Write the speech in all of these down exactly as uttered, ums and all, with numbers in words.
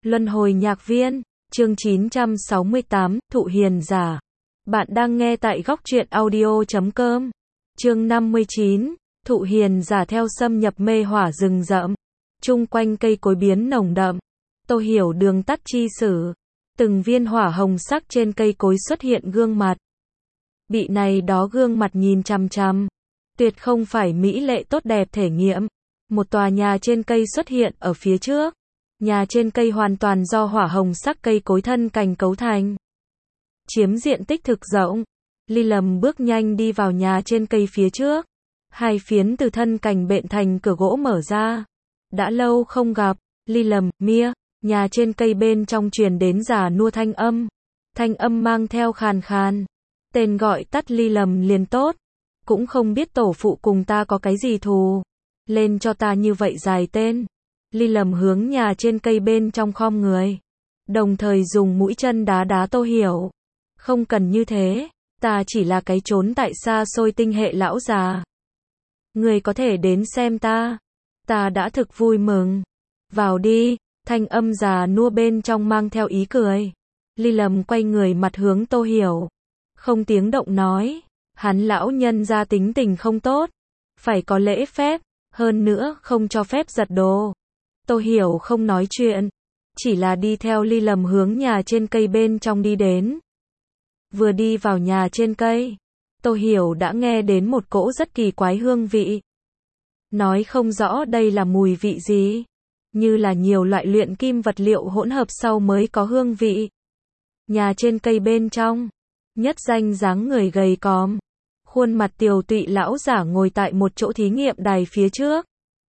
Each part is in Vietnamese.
Luân hồi nhạc viên, chương chín trăm sáu mươi tám, Thụ Hiền Giả. Bạn đang nghe tại góc truyện audio chấm com. Chương năm mươi chín, Thụ Hiền Giả theo xâm nhập mê hỏa rừng rậm. Chung quanh cây cối biến nồng đậm. Tô Hiểu đường tắt chi sử. Từng viên hỏa hồng sắc trên cây cối xuất hiện gương mặt. Bị này đó gương mặt nhìn chằm chằm. Tuyệt không phải mỹ lệ tốt đẹp thể nghiệm. Một tòa nhà trên cây xuất hiện ở phía trước. Nhà trên cây hoàn toàn do hỏa hồng sắc cây cối thân cành cấu thành. Chiếm diện tích thực rộng. Ly Lầm bước nhanh đi vào nhà trên cây phía trước. Hai phiến từ thân cành bện thành cửa gỗ mở ra. Đã lâu không gặp, Ly Lầm, mia, nhà trên cây bên trong truyền đến già nua thanh âm. Thanh âm mang theo khàn khàn. Tên gọi tắt Ly Lầm liền tốt. Cũng không biết tổ phụ cùng ta có cái gì thù. Lên cho ta như vậy dài tên. Ly Lầm hướng nhà trên cây bên trong khom người. Đồng thời dùng mũi chân đá đá Tô Hiểu. Không cần như thế. Ta chỉ là cái trốn tại xa xôi tinh hệ lão già. Người có thể đến xem ta. Ta đã thực vui mừng. Vào đi. Thanh âm già nua bên trong mang theo ý cười. Ly Lầm quay người mặt hướng Tô Hiểu. Không tiếng động nói. Hắn lão nhân ra tính tình không tốt. Phải có lễ phép. Hơn nữa không cho phép giật đồ. Tô Hiểu không nói chuyện. Chỉ là đi theo Ly Lầm hướng nhà trên cây bên trong đi đến. Vừa đi vào nhà trên cây. Tô Hiểu đã nghe đến một cỗ rất kỳ quái hương vị. Nói không rõ đây là mùi vị gì. Như là nhiều loại luyện kim vật liệu hỗn hợp sau mới có hương vị. Nhà trên cây bên trong. Nhất danh dáng người gầy còm. Khuôn mặt tiều tụy lão giả ngồi tại một chỗ thí nghiệm đài phía trước.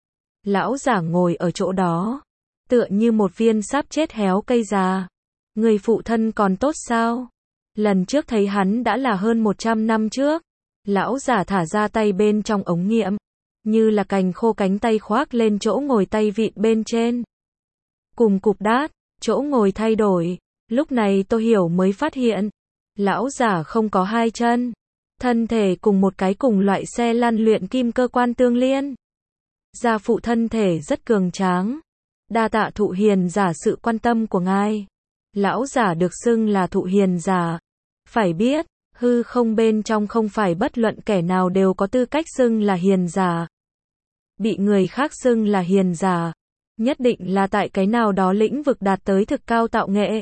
Lão giả ngồi ở chỗ đó. Tựa như một viên sắp chết héo cây già. Người phụ thân còn tốt sao? Lần trước thấy hắn đã là hơn một trăm năm trước. Lão giả thả ra tay bên trong ống nghiệm. Như là cành khô cánh tay khoác lên chỗ ngồi tay vịn bên trên. Cùng cục đát, chỗ ngồi thay đổi. Lúc này Tô Hiểu mới phát hiện. Lão giả không có hai chân. Thân thể cùng một cái cùng loại xe lăn luyện kim cơ quan tương liên. Gia phụ thân thể rất cường tráng. Đa tạ Thụ Hiền Giả sự quan tâm của ngài. Lão giả được xưng là Thụ Hiền Giả. Phải biết, hư không bên trong không phải bất luận kẻ nào đều có tư cách xưng là hiền giả. Bị người khác xưng là hiền giả, nhất định là tại cái nào đó lĩnh vực đạt tới thực cao tạo nghệ.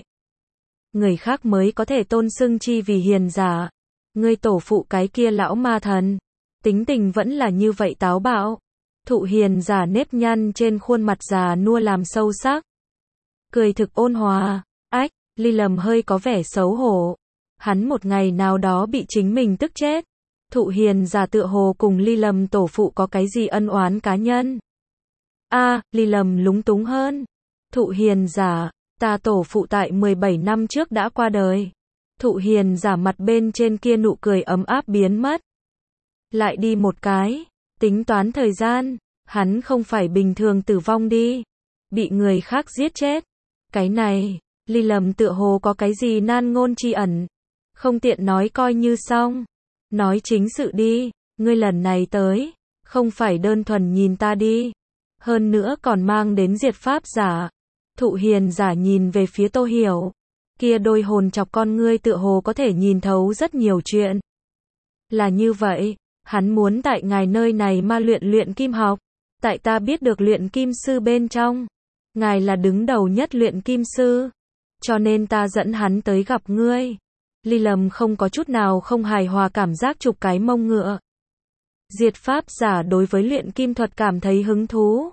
Người khác mới có thể tôn xưng chi vì hiền giả. Ngươi tổ phụ cái kia lão ma thần, tính tình vẫn là như vậy táo bạo. Thụ Hiền Giả nếp nhăn trên khuôn mặt già nua làm sâu sắc. Cười thực ôn hòa. Ách, Ly Lầm hơi có vẻ xấu hổ. Hắn một ngày nào đó bị chính mình tức chết. Thụ Hiền Giả tựa hồ cùng Ly Lầm tổ phụ có cái gì ân oán cá nhân. A, à, Ly Lầm lúng túng hơn. Thụ Hiền Giả, ta tổ phụ tại mười bảy năm trước đã qua đời. Thụ Hiền Giả mặt bên trên kia nụ cười ấm áp biến mất. Lại đi một cái. Tính toán thời gian, hắn không phải bình thường tử vong đi. Bị người khác giết chết. Cái này, Ly Lầm tựa hồ có cái gì nan ngôn tri ẩn. Không tiện nói coi như xong. Nói chính sự đi, ngươi lần này tới, không phải đơn thuần nhìn ta đi. Hơn nữa còn mang đến diệt pháp giả. Thụ Hiền Giả nhìn về phía Tô Hiểu. Kia đôi hồn chọc con ngươi tựa hồ có thể nhìn thấu rất nhiều chuyện. Là như vậy. Hắn muốn tại ngài nơi này ma luyện luyện kim học. Tại ta biết được luyện kim sư bên trong. Ngài là đứng đầu nhất luyện kim sư. Cho nên ta dẫn hắn tới gặp ngươi. Ly Lầm không có chút nào không hài hòa cảm giác chụp cái mông ngựa. Diệt pháp giả đối với luyện kim thuật cảm thấy hứng thú.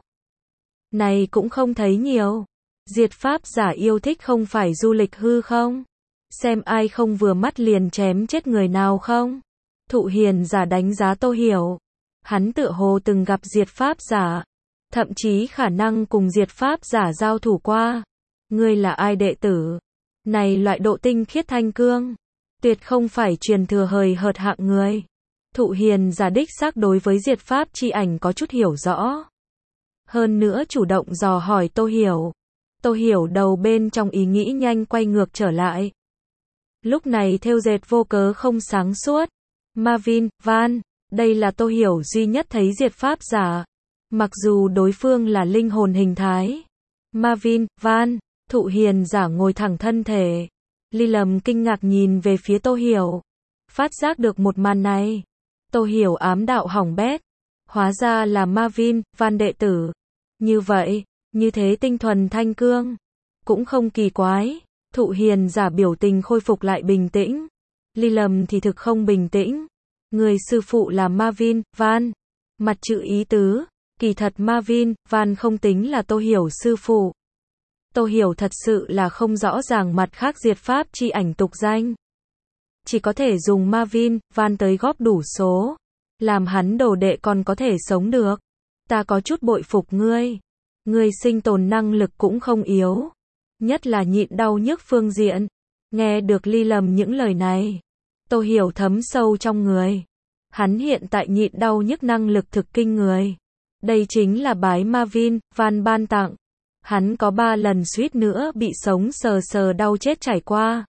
Này cũng không thấy nhiều. Diệt pháp giả yêu thích không phải du lịch hư không? Xem ai không vừa mắt liền chém chết người nào không? Thụ Hiền Giả đánh giá Tô Hiểu. Hắn tựa hồ từng gặp diệt pháp giả. Thậm chí khả năng cùng diệt pháp giả giao thủ qua. Ngươi là ai đệ tử? Này loại độ tinh khiết thanh cương. Tuyệt không phải truyền thừa hời hợt hạng người. Thụ Hiền Giả đích xác đối với diệt pháp chi ảnh có chút hiểu rõ. Hơn nữa chủ động dò hỏi Tô Hiểu. Tô Hiểu đầu bên trong ý nghĩ nhanh quay ngược trở lại. Lúc này thêu dệt vô cớ không sáng suốt. Marvin, Van, đây là Tô Hiểu duy nhất thấy diệt pháp giả. Mặc dù đối phương là linh hồn hình thái. Marvin, Van, Thụ Hiền giả ngồi thẳng thân thể. Ly Lâm kinh ngạc nhìn về phía Tô Hiểu. Phát giác được một màn này. Tô Hiểu ám đạo hỏng bét. Hóa ra là Marvin, Van đệ tử. Như vậy, như thế tinh thuần thanh cương. Cũng không kỳ quái. Thụ Hiền giả biểu tình khôi phục lại bình tĩnh. Ly Lâm thì thực không bình tĩnh. Người sư phụ là Marvin, Van. Mặt chữ ý tứ. Kỳ thật Marvin, Van không tính là Tô Hiểu sư phụ. Tô Hiểu thật sự là không rõ ràng mặt khác diệt pháp chi ảnh tục danh. Chỉ có thể dùng Marvin, Van tới góp đủ số. Làm hắn đồ đệ còn có thể sống được. Ta có chút bội phục ngươi. Ngươi sinh tồn năng lực cũng không yếu. Nhất là nhịn đau nhức phương diện. Nghe được Ly Lâm những lời này. Tô Hiểu thấm sâu trong người. Hắn hiện tại nhịn đau nhức năng lực thực kinh người. Đây chính là bái Marvin, Van ban tặng. Hắn có ba lần suýt nữa bị sống sờ sờ đau chết trải qua.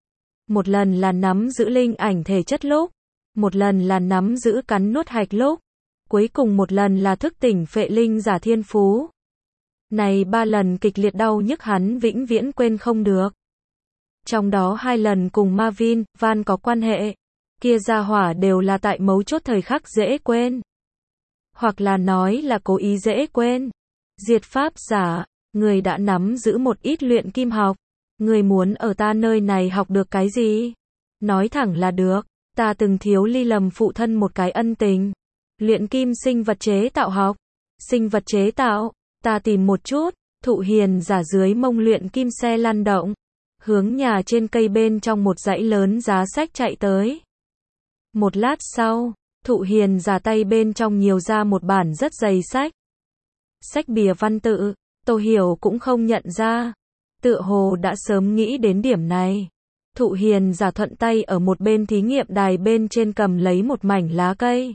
Một lần là nắm giữ linh ảnh thể chất lúc. Một lần là nắm giữ cắn nuốt hạch lúc. Cuối cùng một lần là thức tỉnh phệ linh giả thiên phú. Này ba lần kịch liệt đau nhức hắn vĩnh viễn quên không được. Trong đó hai lần cùng Marvin, Van có quan hệ. Kia gia hỏa đều là tại mấu chốt thời khắc dễ quên. Hoặc là nói là cố ý dễ quên. Diệt pháp giả, người đã nắm giữ một ít luyện kim học. Người muốn ở ta nơi này học được cái gì? Nói thẳng là được. Ta từng thiếu Ly Lâm phụ thân một cái ân tình. Luyện kim sinh vật chế tạo học. Sinh vật chế tạo, ta tìm một chút. Thụ Hiền giả dưới mông luyện kim xe lăn động. Hướng nhà trên cây bên trong một dãy lớn giá sách chạy tới. Một lát sau, Thụ Hiền giả tay bên trong nhiều ra một bản rất dày sách. Sách bìa văn tự, Tô Hiểu cũng không nhận ra. Tựa hồ đã sớm nghĩ đến điểm này. Thụ Hiền giả thuận tay ở một bên thí nghiệm đài bên trên cầm lấy một mảnh lá cây.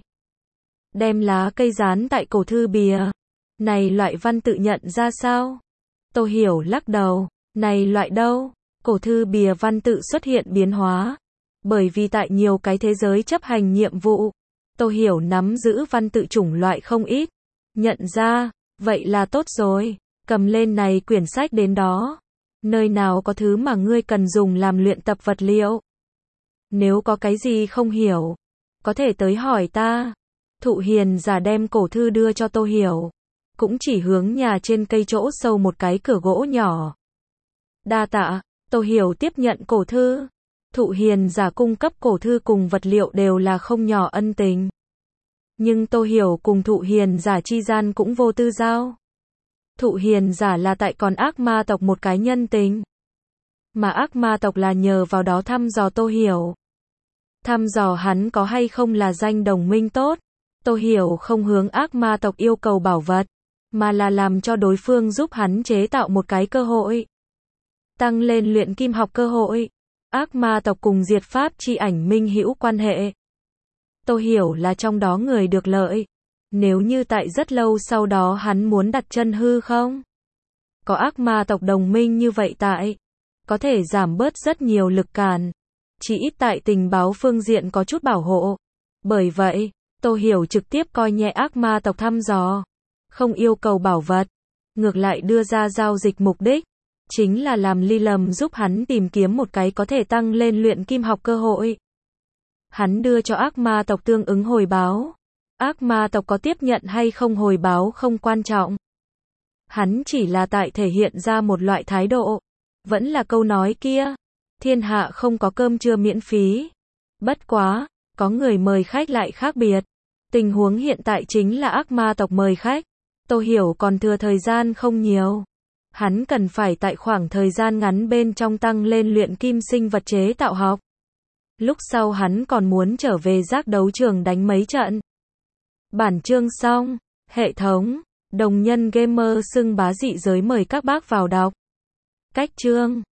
Đem lá cây dán tại cổ thư bìa. Này loại văn tự nhận ra sao? Tô Hiểu lắc đầu. Này loại đâu? Cổ thư bìa văn tự xuất hiện biến hóa. Bởi vì tại nhiều cái thế giới chấp hành nhiệm vụ. Tô Hiểu nắm giữ văn tự chủng loại không ít. Nhận ra, vậy là tốt rồi. Cầm lên này quyển sách đến đó. Nơi nào có thứ mà ngươi cần dùng làm luyện tập vật liệu. Nếu có cái gì không hiểu, có thể tới hỏi ta. Thụ Hiền giả đem cổ thư đưa cho Tô Hiểu. Cũng chỉ hướng nhà trên cây chỗ sâu một cái cửa gỗ nhỏ. Đa tạ, Tô Hiểu tiếp nhận cổ thư. Thụ Hiền giả cung cấp cổ thư cùng vật liệu đều là không nhỏ ân tình. Nhưng Tô Hiểu cùng Thụ Hiền giả chi gian cũng vô tư giao. Thụ Hiền giả là tại còn ác ma tộc một cái nhân tình. Mà ác ma tộc là nhờ vào đó thăm dò Tô Hiểu. Thăm dò hắn có hay không là danh đồng minh tốt. Tô Hiểu không hướng ác ma tộc yêu cầu bảo vật, mà là làm cho đối phương giúp hắn chế tạo một cái cơ hội. Tăng lên luyện kim học cơ hội. Ác ma tộc cùng diệt pháp chi ảnh minh hữu quan hệ. Tô Hiểu là trong đó người được lợi. Nếu như tại rất lâu sau đó hắn muốn đặt chân hư không? Có ác ma tộc đồng minh như vậy tại. Có thể giảm bớt rất nhiều lực cản. Chỉ ít tại tình báo phương diện có chút bảo hộ. Bởi vậy, Tô Hiểu trực tiếp coi nhẹ ác ma tộc thăm dò. Không yêu cầu bảo vật. Ngược lại đưa ra giao dịch mục đích. Chính là làm Ly Lâm giúp hắn tìm kiếm một cái có thể tăng lên luyện kim học cơ hội. Hắn đưa cho ác ma tộc tương ứng hồi báo. Ác ma tộc có tiếp nhận hay không hồi báo không quan trọng. Hắn chỉ là tại thể hiện ra một loại thái độ. Vẫn là câu nói kia. Thiên hạ không có cơm trưa miễn phí. Bất quá, có người mời khách lại khác biệt. Tình huống hiện tại chính là ác ma tộc mời khách. Tô Hiểu còn thừa thời gian không nhiều. Hắn cần phải tại khoảng thời gian ngắn bên trong tăng lên luyện kim sinh vật chế tạo học. Lúc sau hắn còn muốn trở về giác đấu trường đánh mấy trận. Bản chương xong. Hệ thống. Đồng nhân gamer xưng bá dị giới mời các bác vào đọc. Cách chương.